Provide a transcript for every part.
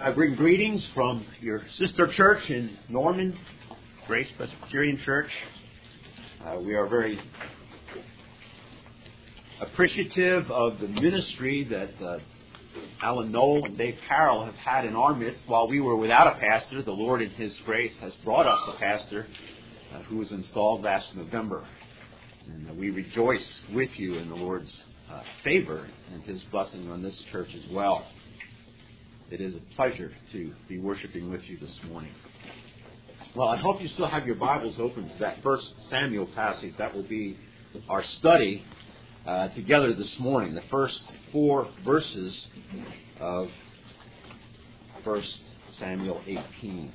I bring greetings from your sister church in Norman, Grace Presbyterian Church. We are very appreciative of the ministry that Alan Knoll and Dave Carroll have had in our midst. While we were without a pastor, the Lord in His grace has brought us a pastor who was installed last November. And we rejoice with you in the Lord's favor and His blessing on this church as well. It is a pleasure to be worshiping with you this morning. Well, I hope you still have your Bibles open to that 1 Samuel passage. That will be our study together this morning, the first 4 verses of 1 Samuel 18.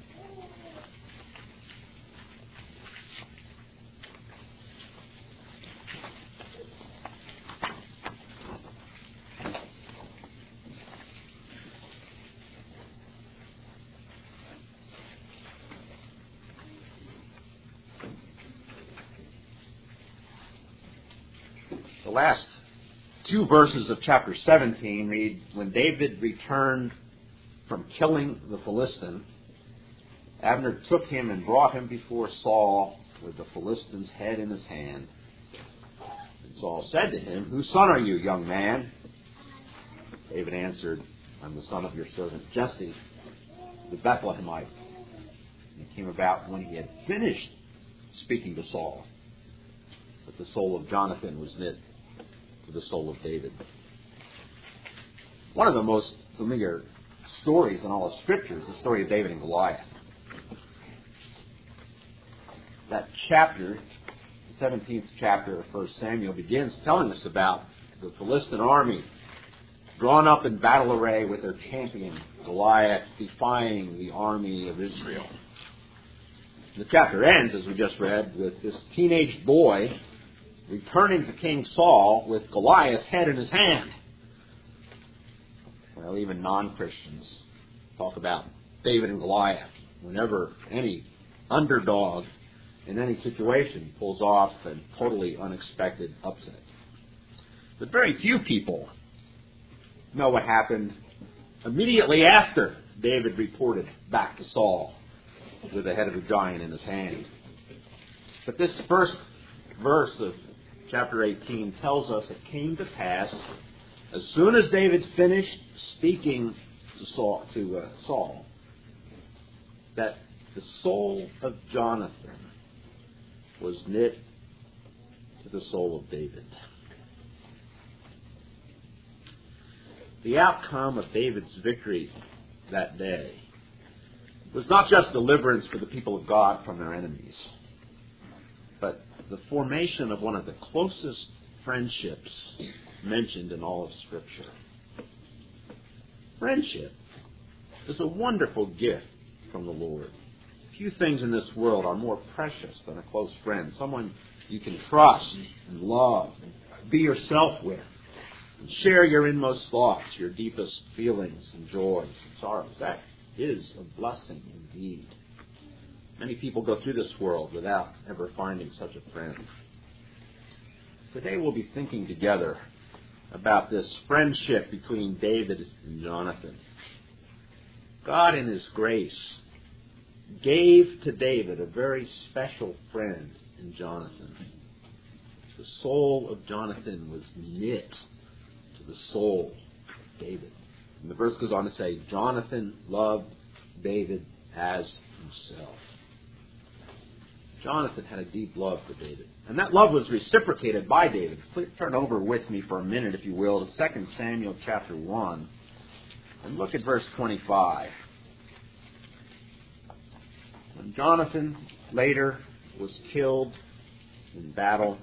The last 2 verses of chapter 17 read, "When David returned from killing the Philistine, Abner took him and brought him before Saul with the Philistine's head in his hand. And Saul said to him, 'Whose son are you, young man?' David answered, 'I'm the son of your servant Jesse, the Bethlehemite.' And it came about when he had finished speaking to Saul, that the soul of Jonathan was knit to the soul of David." One of the most familiar stories in all of Scripture is the story of David and Goliath. That chapter, the 17th chapter of 1 Samuel, begins telling us about the Philistine army drawn up in battle array with their champion Goliath defying the army of Israel. The chapter ends, as we just read, with this teenage boy returning to King Saul with Goliath's head in his hand. Well, even non-Christians talk about David and Goliath whenever any underdog in any situation pulls off a totally unexpected upset. But very few people know what happened immediately after David reported back to Saul with the head of the giant in his hand. But this first verse of chapter 18 tells us it came to pass as soon as David finished speaking to Saul, that the soul of Jonathan was knit to the soul of David. The outcome of David's victory that day was not just deliverance for the people of God from their enemies, but the formation of one of the closest friendships mentioned in all of Scripture. Friendship is a wonderful gift from the Lord. Few things in this world are more precious than a close friend, someone you can trust and love and be yourself with, and share your inmost thoughts, your deepest feelings and joys and sorrows. That is a blessing indeed. Many people go through this world without ever finding such a friend. Today we'll be thinking together about this friendship between David and Jonathan. God in His grace gave to David a very special friend in Jonathan. The soul of Jonathan was knit to the soul of David. And the verse goes on to say, Jonathan loved David as himself. Jonathan had a deep love for David. And that love was reciprocated by David. Please turn over with me for a minute, if you will, to 2 Samuel chapter 1. And look at verse 25. When Jonathan later was killed in battle,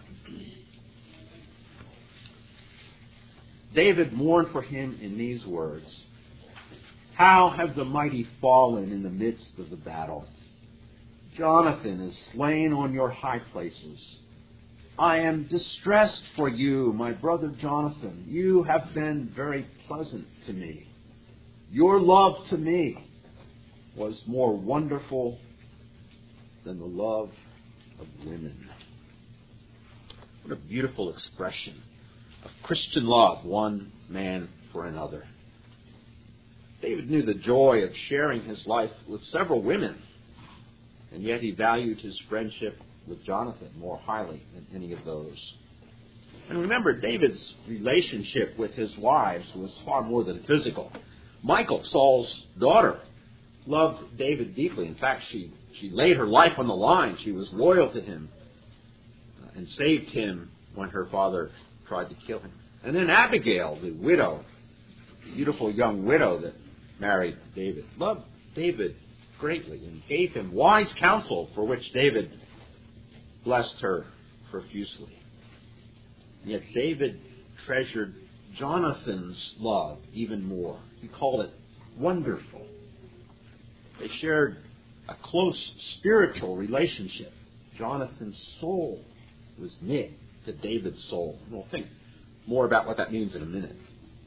David mourned for him in these words, "How have the mighty fallen in the midst of the battle? Jonathan is slain on your high places. I am distressed for you, my brother Jonathan. You have been very pleasant to me. Your love to me was more wonderful than the love of women." What a beautiful expression of Christian love, one man for another. David knew the joy of sharing his life with several women, and yet he valued his friendship with Jonathan more highly than any of those. And remember, David's relationship with his wives was far more than physical. Michal, Saul's daughter, loved David deeply. In fact, she laid her life on the line. She was loyal to him and saved him when her father tried to kill him. And then Abigail, the widow, the beautiful young widow that married David, loved David greatly and gave him wise counsel for which David blessed her profusely. And yet David treasured Jonathan's love even more. He called it wonderful. They shared a close spiritual relationship. Jonathan's soul was knit to David's soul. And we'll think more about what that means in a minute.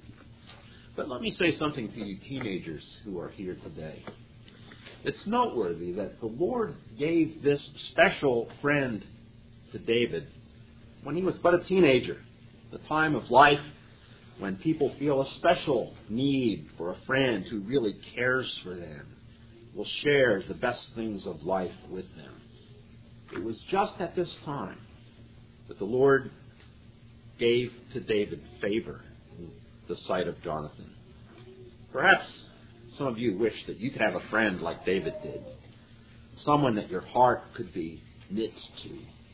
But let me say something to you teenagers who are here today. It's noteworthy that the Lord gave this special friend to David when he was but a teenager, the time of life when people feel a special need for a friend who really cares for them, will share the best things of life with them. It was just at this time that the Lord gave to David favor in the sight of Jonathan. Perhaps some of you wish that you could have a friend like David did, someone that your heart could be knit to.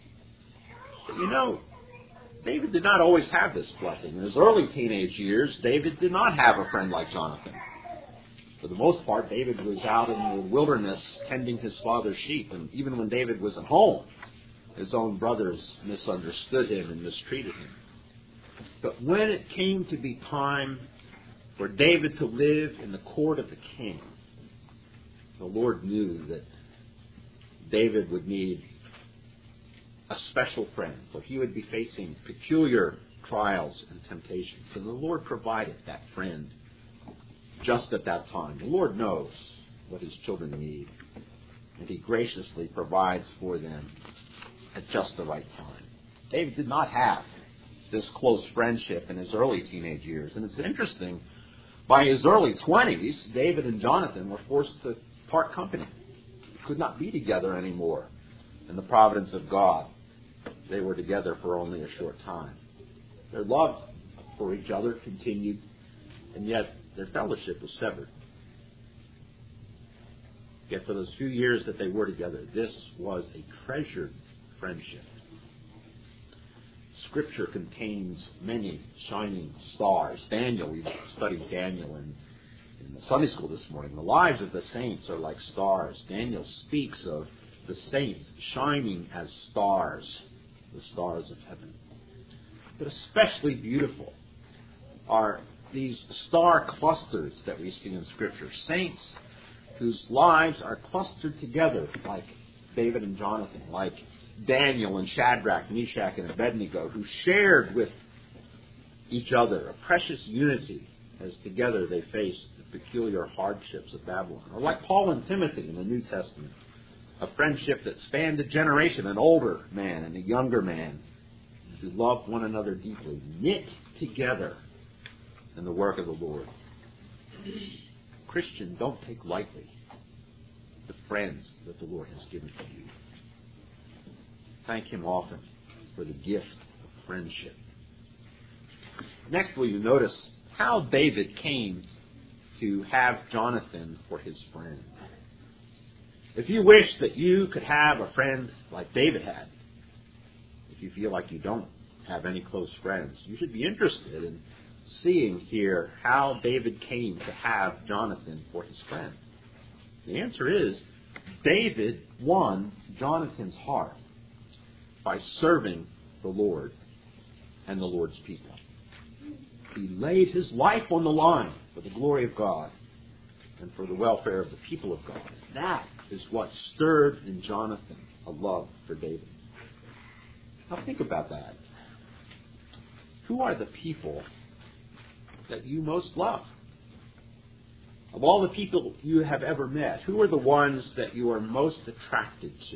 But you know, David did not always have this blessing. In his early teenage years, David did not have a friend like Jonathan. For the most part, David was out in the wilderness tending his father's sheep. And even when David was at home, his own brothers misunderstood him and mistreated him. But when it came to be time for David to live in the court of the king, the Lord knew that David would need a special friend, for he would be facing peculiar trials and temptations. And the Lord provided that friend just at that time. The Lord knows what his children need, and he graciously provides for them at just the right time. David did not have this close friendship in his early teenage years. And it's interesting, by his early 20s, David and Jonathan were forced to part company. They could not be together anymore. In the providence of God, they were together for only a short time. Their love for each other continued, and yet their fellowship was severed. Yet for those few years that they were together, this was a treasured friendship. Scripture contains many shining stars. Daniel, we studied Daniel in the Sunday school this morning. The lives of the saints are like stars. Daniel speaks of the saints shining as stars, the stars of heaven. But especially beautiful are these star clusters that we see in Scripture. Saints whose lives are clustered together like David and Jonathan, like Daniel and Shadrach, Meshach, and Abednego, who shared with each other a precious unity as together they faced the peculiar hardships of Babylon. Or like Paul and Timothy in the New Testament, a friendship that spanned a generation, an older man and a younger man, who loved one another deeply, knit together in the work of the Lord. Christian, don't take lightly the friends that the Lord has given to you. Thank Him often for the gift of friendship. Next, will you notice how David came to have Jonathan for his friend? If you wish that you could have a friend like David had, if you feel like you don't have any close friends, you should be interested in seeing here how David came to have Jonathan for his friend. The answer is, David won Jonathan's heart by serving the Lord and the Lord's people. He laid his life on the line for the glory of God and for the welfare of the people of God. That is what stirred in Jonathan a love for David. Now think about that. Who are the people that you most love? Of all the people you have ever met, who are the ones that you are most attracted to?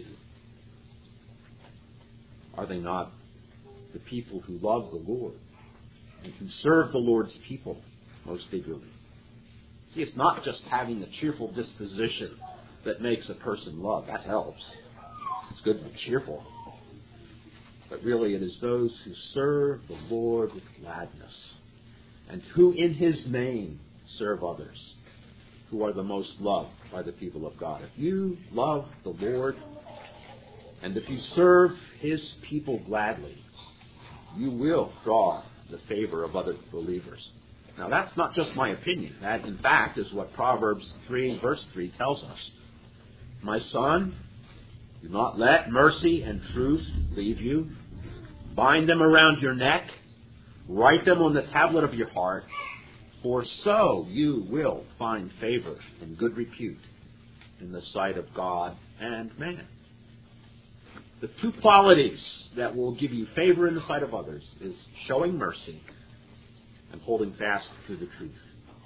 Are they not the people who love the Lord and who serve the Lord's people most eagerly? See, it's not just having a cheerful disposition that makes a person love. That helps. It's good to be cheerful. But really it is those who serve the Lord with gladness and who in His name serve others who are the most loved by the people of God. If you love the Lord and if you serve His people gladly, you will draw the favor of other believers. Now that's not just my opinion. That in fact is what Proverbs 3 verse 3 tells us. My son, do not let mercy and truth leave you. Bind them around your neck. Write them on the tablet of your heart. For so you will find favor and good repute in the sight of God and man. The two qualities that will give you favor in the sight of others is showing mercy and holding fast to the truth.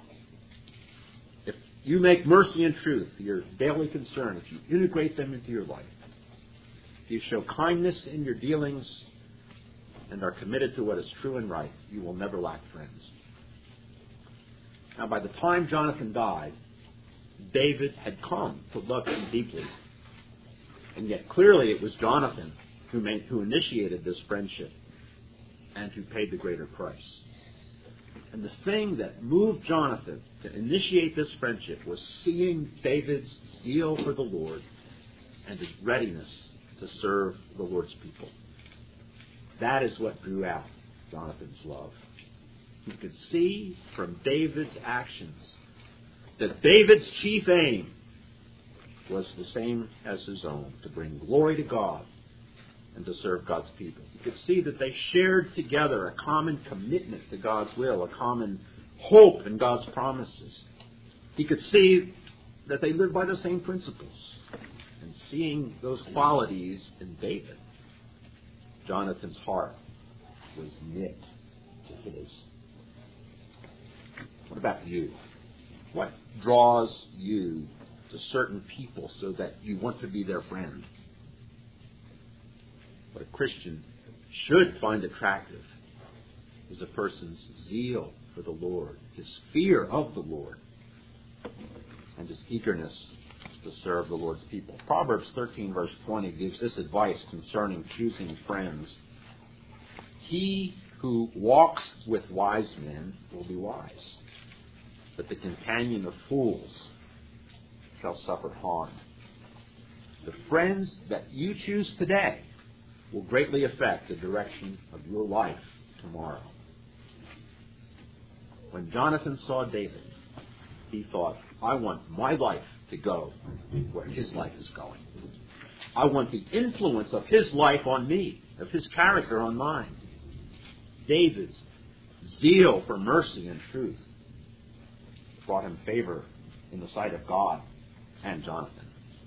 If you make mercy and truth your daily concern, if you integrate them into your life, if you show kindness in your dealings and are committed to what is true and right, you will never lack friends. Now, by the time Jonathan died, David had come to love him deeply. And yet clearly it was Jonathan who initiated this friendship and who paid the greater price. And the thing that moved Jonathan to initiate this friendship was seeing David's zeal for the Lord and his readiness to serve the Lord's people. That is what drew out Jonathan's love. He could see from David's actions that David's chief aim was the same as his own, to bring glory to God and to serve God's people. He could see that they shared together a common commitment to God's will, a common hope in God's promises. He could see that they lived by the same principles. And seeing those qualities in David, Jonathan's heart was knit to his. What about you? What draws you to certain people so that you want to be their friend? What a Christian should find attractive is a person's zeal for the Lord, his fear of the Lord, and his eagerness to serve the Lord's people. Proverbs 13 verse 20 gives this advice concerning choosing friends. He who walks with wise men will be wise, but the companion of fools shall suffer harm. The friends that you choose today will greatly affect the direction of your life tomorrow. When Jonathan saw David, he thought, I want my life to go where his life is going. I want the influence of his life on me, of his character on mine. David's zeal for mercy and truth brought him favor in the sight of God and Jonathan.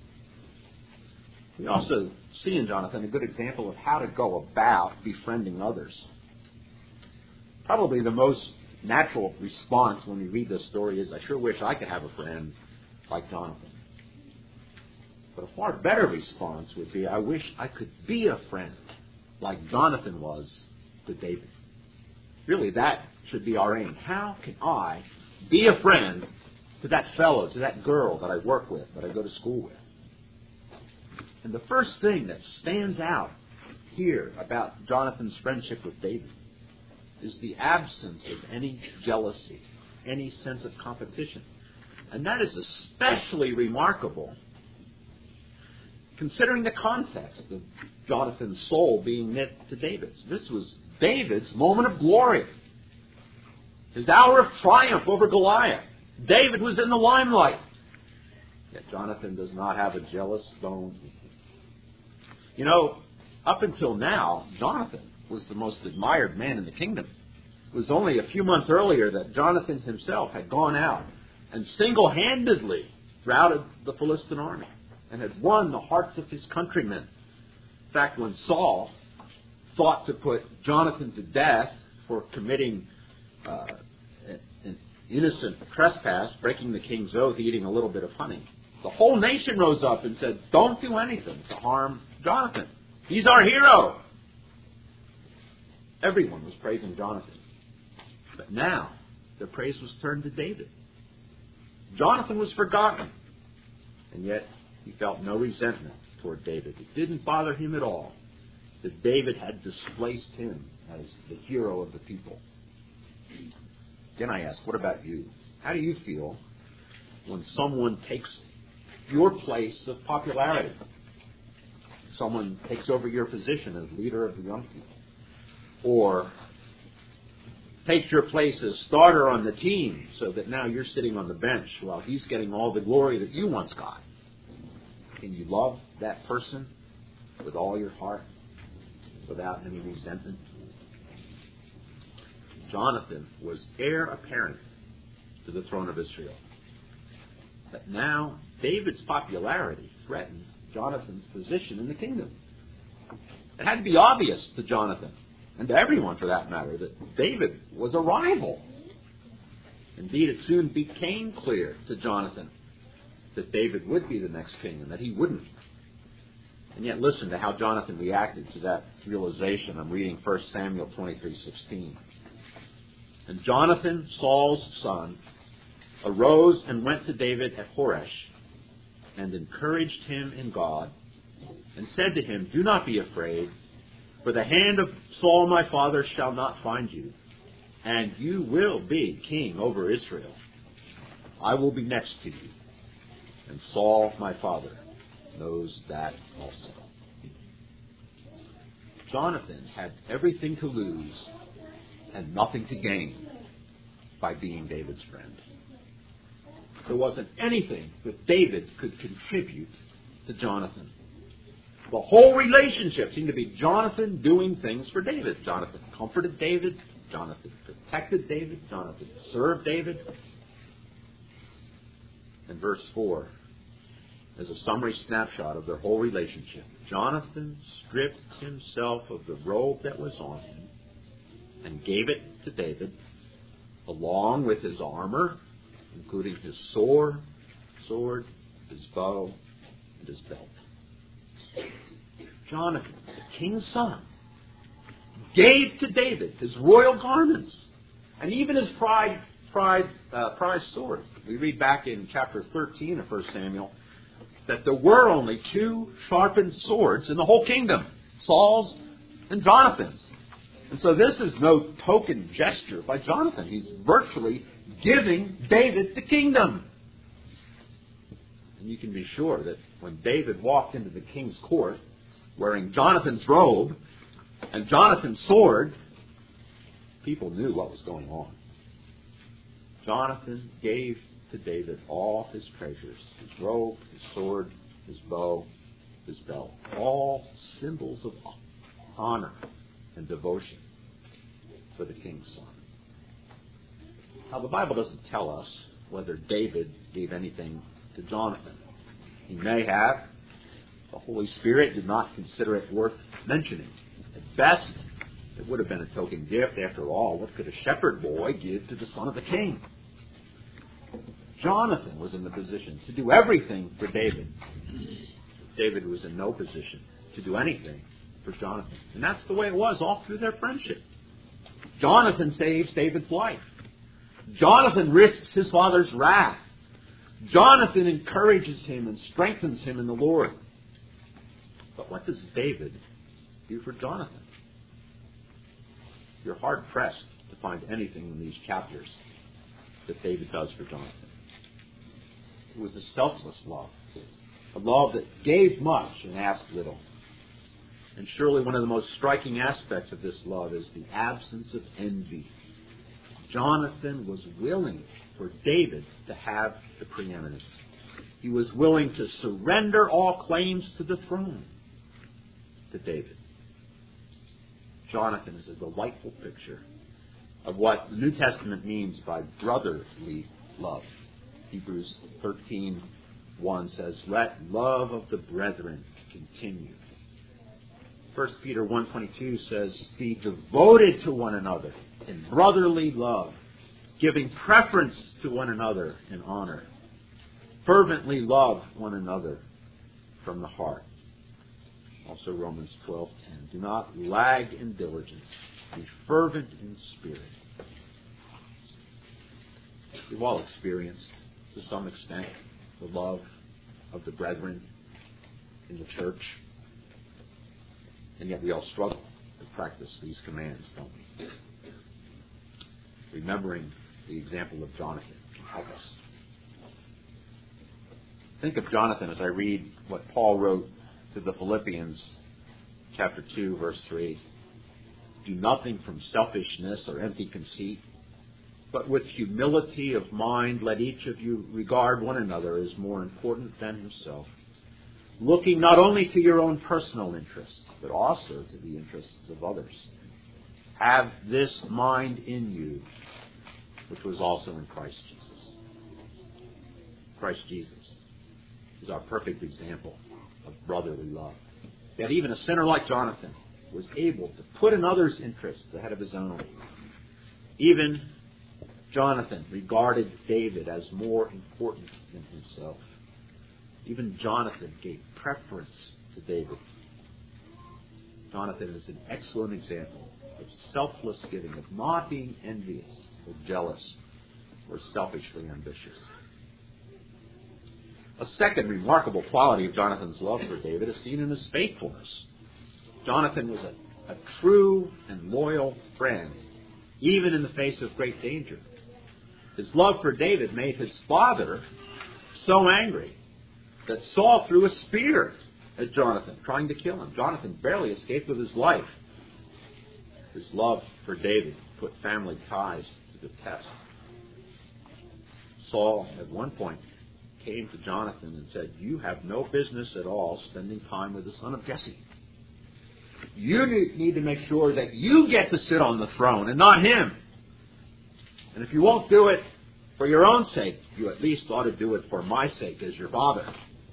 We also see in Jonathan a good example of how to go about befriending others. Probably the most natural response when we read this story is, I sure wish I could have a friend like Jonathan. But a far better response would be, I wish I could be a friend like Jonathan was to David. Really, that should be our aim. How can I be a friend to that fellow, to that girl that I work with, that I go to school with? And the first thing that stands out here about Jonathan's friendship with David is the absence of any jealousy, any sense of competition. And that is especially remarkable considering the context of Jonathan's soul being knit to David's. This was David's moment of glory, his hour of triumph over Goliath. David was in the limelight. Yet Jonathan does not have a jealous bone. You know, up until now, Jonathan was the most admired man in the kingdom. It was only a few months earlier that Jonathan himself had gone out and single-handedly routed the Philistine army and had won the hearts of his countrymen. In fact, when Saul thought to put Jonathan to death for committing an innocent trespass, breaking the king's oath, eating a little bit of honey, the whole nation rose up and said, don't do anything to harm Jonathan. He's our hero. Everyone was praising Jonathan. But now, their praise was turned to David. Jonathan was forgotten. And yet he felt no resentment toward David. It didn't bother him at all that David had displaced him as the hero of the people. Again, I ask, what about you? How do you feel when someone takes your place of popularity? Someone takes over your position as leader of the young people. Or takes your place as starter on the team so that now you're sitting on the bench while he's getting all the glory that you once got. Can you love that person with all your heart without any resentment? Jonathan was heir apparent to the throne of Israel. But now David's popularity threatened Jonathan's position in the kingdom. It had to be obvious to Jonathan, and to everyone for that matter, that David was a rival. Indeed, it soon became clear to Jonathan that David would be the next king and that he wouldn't. And yet listen to how Jonathan reacted to that realization. I'm reading 1 Samuel 23:16. And Jonathan, Saul's son, arose and went to David at Horesh and encouraged him in God and said to him, "Do not be afraid, for the hand of Saul my father shall not find you, and you will be king over Israel. I will be next to you, and Saul my father knows that also." Jonathan had everything to lose and nothing to gain by being David's friend. There wasn't anything that David could contribute to Jonathan. The whole relationship seemed to be Jonathan doing things for David. Jonathan comforted David. Jonathan protected David. Jonathan served David. And verse 4 is a summary snapshot of their whole relationship. Jonathan stripped himself of the robe that was on him and gave it to David, along with his armor, including his sword, his bow, and his belt. Jonathan, the king's son, gave to David his royal garments and even his prized sword. We read back in chapter 13 of 1 Samuel that there were only two sharpened swords in the whole kingdom, Saul's and Jonathan's. And so this is no token gesture by Jonathan. He's virtually giving David the kingdom. And you can be sure that when David walked into the king's court wearing Jonathan's robe and Jonathan's sword, people knew what was going on. Jonathan gave to David all his treasures, his robe, his sword, his bow, his belt, all symbols of honor and devotion for the king's son. Now, the Bible doesn't tell us whether David gave anything to Jonathan. He may have. The Holy Spirit did not consider it worth mentioning. At best, it would have been a token gift. After all, what could a shepherd boy give to the son of the king? Jonathan was in the position to do everything for David. David was in no position to do anything for Jonathan. And that's the way it was all through their friendship. Jonathan saves David's life. Jonathan risks his father's wrath. Jonathan encourages him and strengthens him in the Lord. But what does David do for Jonathan? You're hard-pressed to find anything in these chapters that David does for Jonathan. It was a selfless love. A love that gave much and asked little. And surely one of the most striking aspects of this love is the absence of envy. Jonathan was willing for David to have the preeminence. He was willing to surrender all claims to the throne to David. Jonathan is a delightful picture of what the New Testament means by brotherly love. Hebrews 13:1 says, "Let love of the brethren continue." 1 Peter 1:22 says, "Be devoted to one another in brotherly love, giving preference to one another in honor. Fervently love one another from the heart." Also Romans 12:10, "Do not lag in diligence. Be fervent in spirit." We've all experienced to some extent, the love of the brethren in the church. And yet we all struggle to practice these commands, don't we? Remembering the example of Jonathan can help us. Think of Jonathan as I read what Paul wrote to the Philippians, chapter 2, verse 3. Do nothing from selfishness or empty conceit, but with humility of mind let each of you regard one another as more important than himself, looking not only to your own personal interests, but also to the interests of others. Have this mind in you, which was also in Christ Jesus. Christ Jesus is our perfect example of brotherly love. That even a sinner like Jonathan was able to put another's interests ahead of his own. Even Jonathan regarded David as more important than himself. Even Jonathan gave preference to David. Jonathan is an excellent example of selfless giving, of not being envious or jealous or selfishly ambitious. A second remarkable quality of Jonathan's love for David is seen in his faithfulness. Jonathan was a true and loyal friend, even in the face of great danger. His love for David made his father so angry that Saul threw a spear at Jonathan, trying to kill him. Jonathan barely escaped with his life. His love for David put family ties to the test. Saul, at one point, came to Jonathan and said, you have no business at all spending time with the son of Jesse. You need to make sure that you get to sit on the throne and not him. And if you won't do it for your own sake, you at least ought to do it for my sake as your father.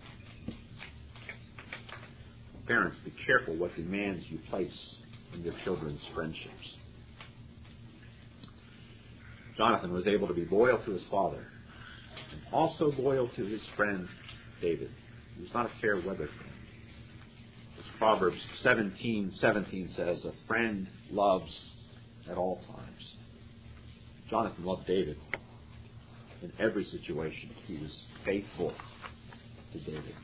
Parents, be careful what demands you place on your children's friendships. Jonathan was able to be loyal to his father and also loyal to his friend David. He was not a fair weather friend. As Proverbs 17:17 says, a friend loves at all times. Jonathan loved David. In every situation, he was faithful to David.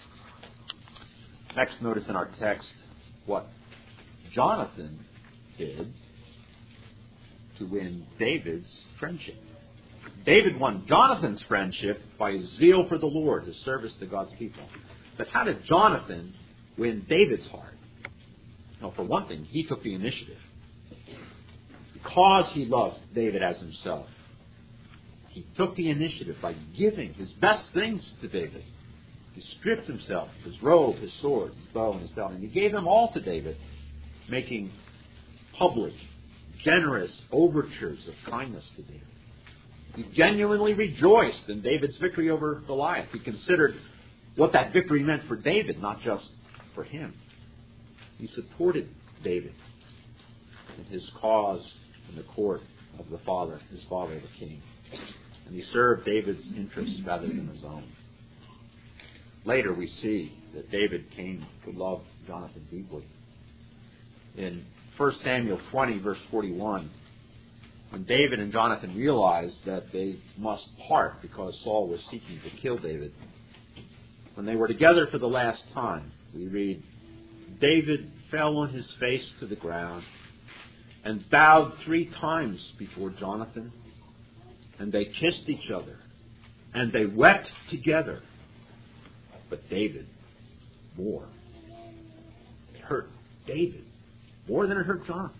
Next, notice in our text what Jonathan did to win David's friendship. David won Jonathan's friendship by his zeal for the Lord, his service to God's people. But how did Jonathan win David's heart? Well, for one thing, he took the initiative. Because he loved David as himself, he took the initiative by giving his best things to David. He stripped himself, his robe, his sword, his bow, and his belt, and he gave them all to David, making public, generous overtures of kindness to David. He genuinely rejoiced in David's victory over Goliath. He considered what that victory meant for David, not just for him. He supported David in his cause in the court of his father, the king. And he served David's interests rather than his own. Later we see that David came to love Jonathan deeply. In 1 Samuel 20, verse 41, when David and Jonathan realized that they must part because Saul was seeking to kill David, when they were together for the last time, we read, David fell on his face to the ground and bowed 3 times before Jonathan, and they kissed each other, and they wept together. But David more. It hurt David more than it hurt Jonathan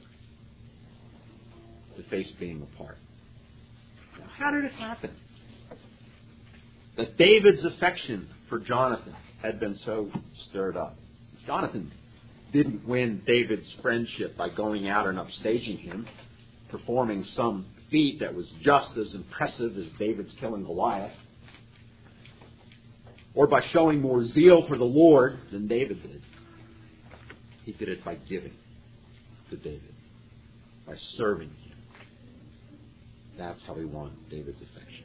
to face being apart. Now, how did it happen that David's affection for Jonathan had been so stirred up? Jonathan didn't win David's friendship by going out and upstaging him, performing some feat that was just as impressive as David's killing Goliath, or by showing more zeal for the Lord than David did. He did it by giving to David, by serving him. That's how he won David's affection.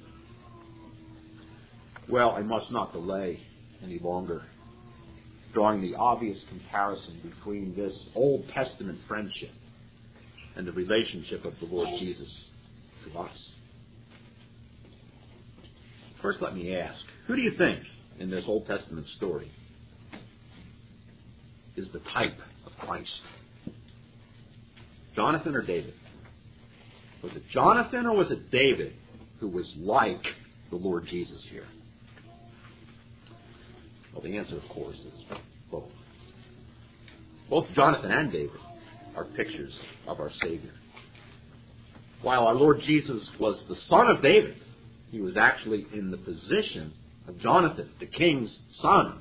Well, I must not delay any longer drawing the obvious comparison between this Old Testament friendship and the relationship of the Lord Jesus to us. First, let me ask, who do you think in this Old Testament story is the type of Christ? Jonathan or David? Was it Jonathan or was it David who was like the Lord Jesus here? Well, the answer, of course, is both. Both Jonathan and David are pictures of our Savior. While our Lord Jesus was the son of David, he was actually in the position of Jonathan, the king's son.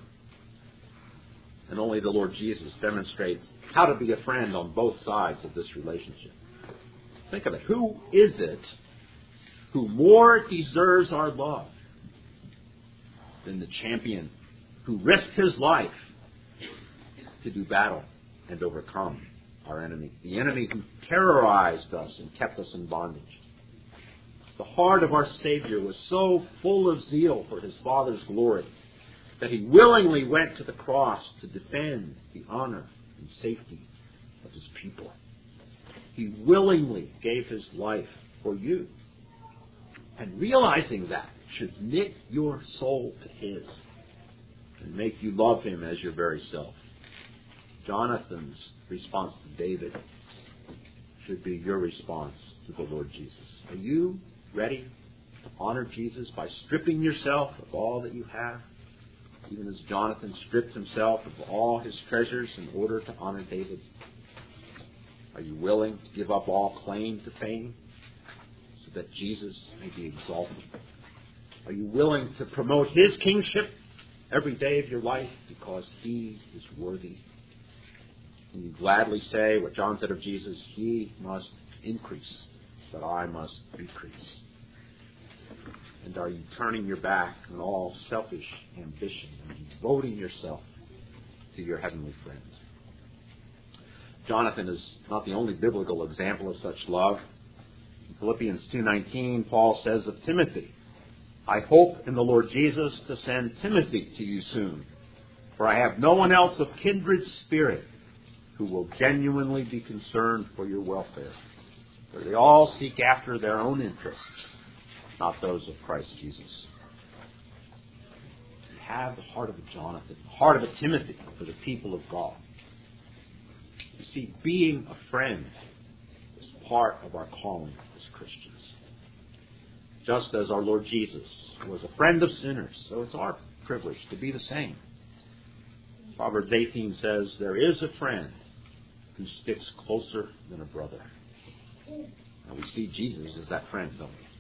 And only the Lord Jesus demonstrates how to be a friend on both sides of this relationship. Think of it. Who is it who more deserves our love than the champion who risked his life to do battle and overcome our enemy? The enemy who terrorized us and kept us in bondage. The heart of our Savior was so full of zeal for his Father's glory that he willingly went to the cross to defend the honor and safety of his people. He willingly gave his life for you. And realizing that should knit your soul to his and make you love him as your very self. Jonathan's response to David should be your response to the Lord Jesus. Are you ready to honor Jesus by stripping yourself of all that you have, even as Jonathan stripped himself of all his treasures in order to honor David? Are you willing to give up all claim to fame so that Jesus may be exalted? Are you willing to promote his kingship every day of your life because he is worthy? And you gladly say what John said of Jesus, he must increase, but I must decrease. And are you turning your back on all selfish ambition and devoting yourself to your heavenly friend? Jonathan is not the only biblical example of such love. In Philippians 2:19, Paul says of Timothy, I hope in the Lord Jesus to send Timothy to you soon, for I have no one else of kindred spirit who will genuinely be concerned for your welfare. For they all seek after their own interests, not those of Christ Jesus. You have the heart of a Jonathan, the heart of a Timothy for the people of God. You see, being a friend is part of our calling as Christians. Just as our Lord Jesus was a friend of sinners, so it's our privilege to be the same. Proverbs 18 says, there is a friend who sticks closer than a brother. And we see Jesus as that friend, don't we?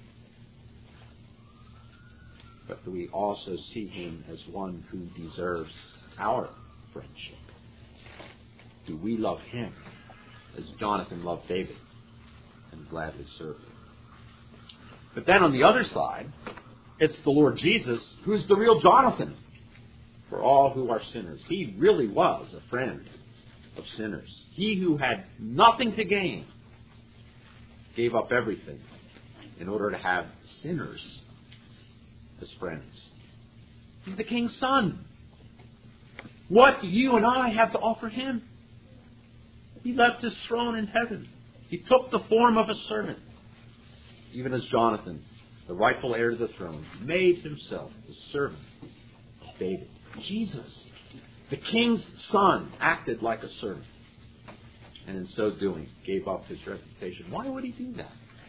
But we also see him as one who deserves our friendship. Do we love him as Jonathan loved David and gladly served him? But then on the other side, it's the Lord Jesus who's the real Jonathan for all who are sinners. He really was a friend of sinners. He who had nothing to gain gave up everything in order to have sinners as friends. He's the king's son. What do you and I have to offer him? He left his throne in heaven. He took the form of a servant. Even as Jonathan, the rightful heir to the throne, made himself the servant of David. Jesus, the king's son, acted like a servant. And in so doing, gave up his reputation. Why would he do that?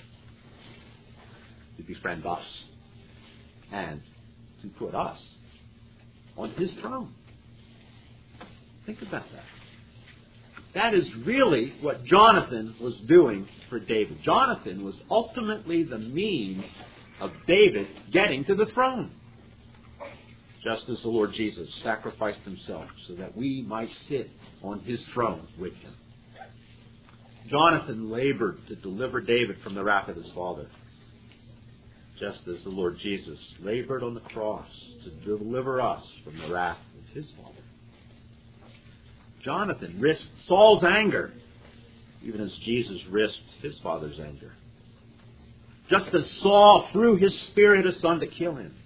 To befriend us and to put us on his throne. Think about that. That is really what Jonathan was doing for David. Jonathan was ultimately the means of David getting to the throne. Just as the Lord Jesus sacrificed himself so that we might sit on his throne with him. Jonathan labored to deliver David from the wrath of his father. Just as the Lord Jesus labored on the cross to deliver us from the wrath of his father. Jonathan risked Saul's anger, even as Jesus risked his father's anger. Just as Saul threw his spear at his son to kill him,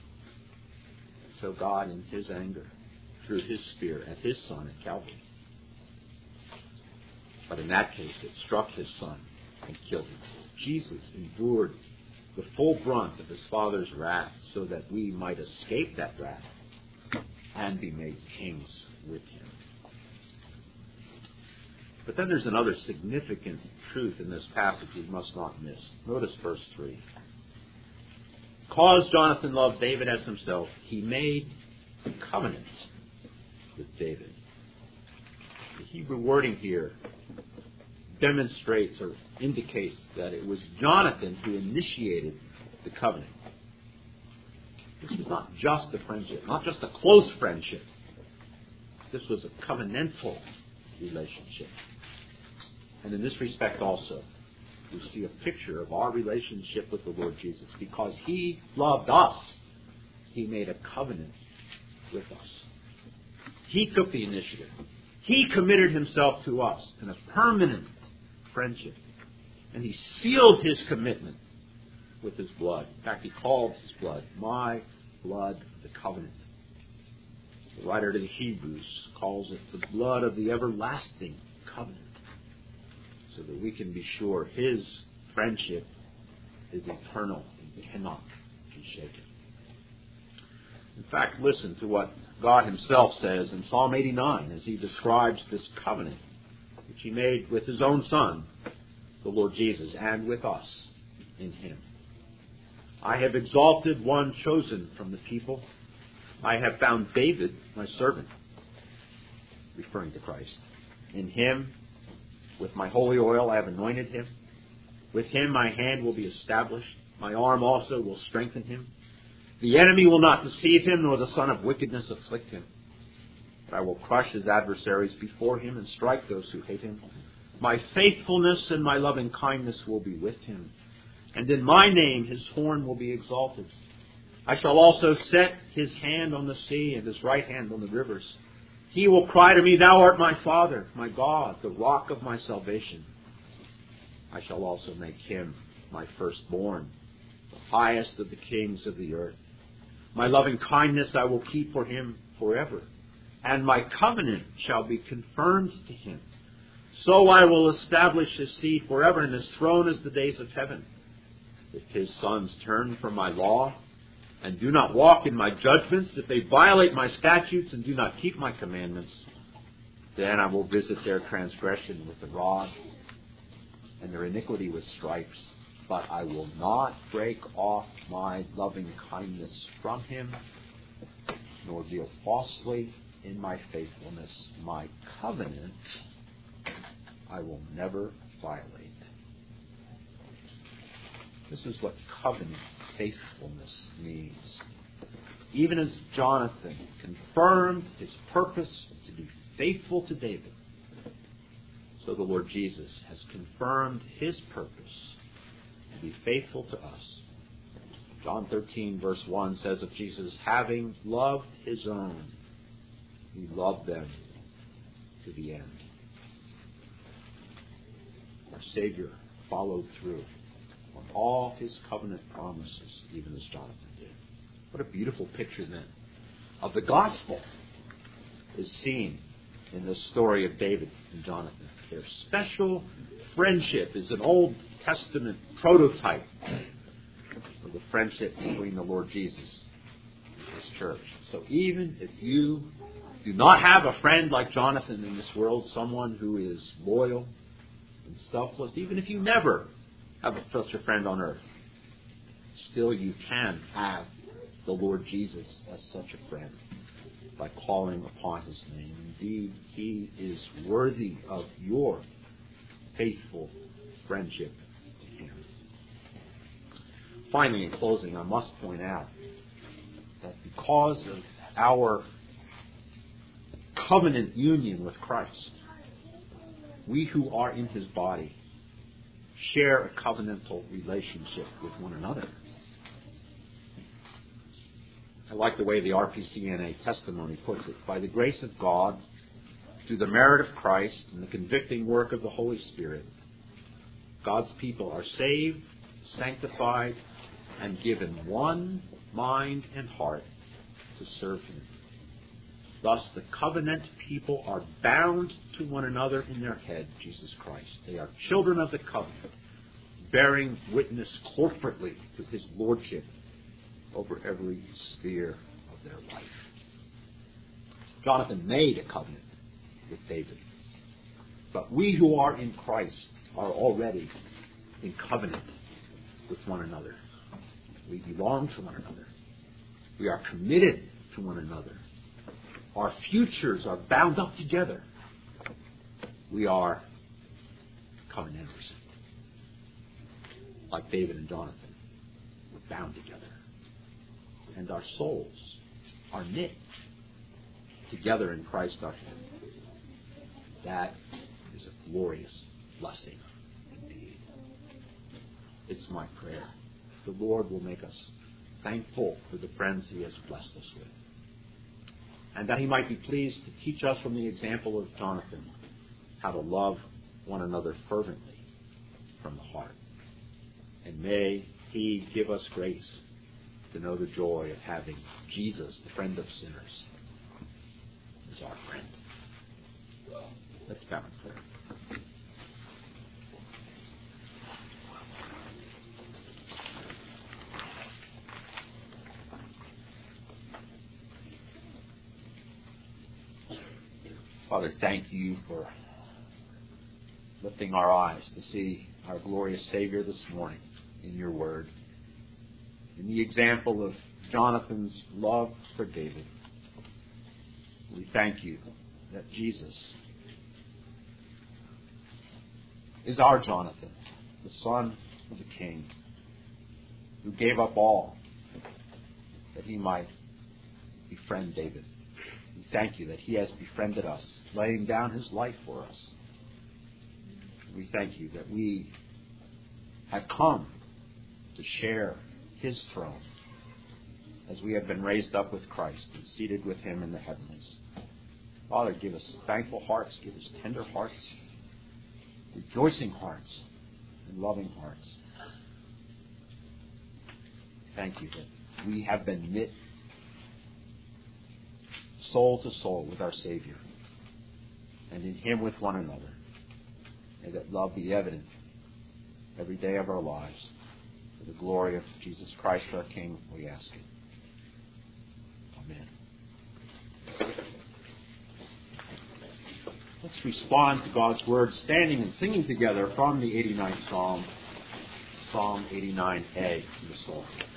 so God, in his anger, threw his spear at his son at Calvary. But in that case, it struck his son and killed him. Jesus endured the full brunt of his Father's wrath so that we might escape that wrath and be made kings with him. But then there's another significant truth in this passage we must not miss. Notice verse 3. Because Jonathan loved David as himself, he made a covenant with David. The Hebrew wording here demonstrates or indicates that it was Jonathan who initiated the covenant. This was not just a friendship, not just a close friendship. This was a covenantal relationship. And in this respect also, we see a picture of our relationship with the Lord Jesus. Because he loved us, he made a covenant with us. He took the initiative. He committed himself to us in a permanent friendship. And he sealed his commitment with his blood. In fact, he called his blood, my blood of the covenant. The writer to the Hebrews calls it the blood of the everlasting covenant. So that we can be sure his friendship is eternal and cannot be shaken. In fact, listen to what God himself says in Psalm 89 as he describes this covenant which he made with his own Son, the Lord Jesus, and with us in him. I have exalted one chosen from the people. I have found David, my servant, referring to Christ. In him, with my holy oil, I have anointed him. With him my hand will be established. My arm also will strengthen him. The enemy will not deceive him, nor the son of wickedness afflict him. But I will crush his adversaries before him and strike those who hate him. My faithfulness and my loving kindness will be with him. And in my name his horn will be exalted. I shall also set his hand on the sea and his right hand on the rivers. He will cry to me, thou art my Father, my God, the rock of my salvation. I shall also make him my firstborn, the highest of the kings of the earth. My loving kindness I will keep for him forever, and my covenant shall be confirmed to him. So I will establish his seed forever, and his throne as the days of heaven. If his sons turn from my law and do not walk in my judgments, if they violate my statutes and do not keep my commandments, then I will visit their transgression with the rod and their iniquity with stripes. But I will not break off my loving kindness from him, nor deal falsely in my faithfulness. My covenant I will never violate. This is what covenant faithfulness means. Even as Jonathan confirmed his purpose to be faithful to David, so the Lord Jesus has confirmed his purpose to be faithful to us. John 13 verse 1 says of Jesus, having loved his own, he loved them to the end. Our Savior followed through on all his covenant promises, even as Jonathan did. What a beautiful picture then of the gospel is seen in this story of David and Jonathan. Their special friendship is an Old Testament prototype of the friendship between the Lord Jesus and his church. So even if you do not have a friend like Jonathan in this world, someone who is loyal and selfless, even if you never have such a friend on earth, still you can have the Lord Jesus as such a friend by calling upon his name. Indeed, he is worthy of your faithful friendship to him. Finally, in closing, I must point out that because of our covenant union with Christ, we who are in his body share a covenantal relationship with one another. I like the way the RPCNA testimony puts it. By the grace of God, through the merit of Christ and the convicting work of the Holy Spirit, God's people are saved, sanctified, and given one mind and heart to serve him. Thus, the covenant people are bound to one another in their head, Jesus Christ. They are children of the covenant, bearing witness corporately to his lordship over every sphere of their life. Jonathan made a covenant with David. But we who are in Christ are already in covenant with one another. We belong to one another. We are committed to one another. Our futures are bound up together. We are covenanters. Like David and Jonathan, we're bound together. And our souls are knit together in Christ our head. That is a glorious blessing indeed. It's my prayer. The Lord will make us thankful for the friends he has blessed us with. And that he might be pleased to teach us from the example of Jonathan how to love one another fervently from the heart. And may he give us grace to know the joy of having Jesus, the friend of sinners, as our friend. Let's bow in prayer. Father, thank you for lifting our eyes to see our glorious Savior this morning in your word. In the example of Jonathan's love for David, we thank you that Jesus is our Jonathan, the son of the King, who gave up all that he might befriend David. We thank you that he has befriended us, laying down his life for us. We thank you that we have come to share his throne as we have been raised up with Christ and seated with him in the heavenlies. Father, give us thankful hearts, give us tender hearts, rejoicing hearts, and loving hearts. Thank you that we have been knit soul to soul with our Savior, and in him with one another, and that love be evident every day of our lives. For the glory of Jesus Christ our King, we ask it. Amen. Let's respond to God's word, standing and singing together from the 89th Psalm, Psalm 89a in the Psalm.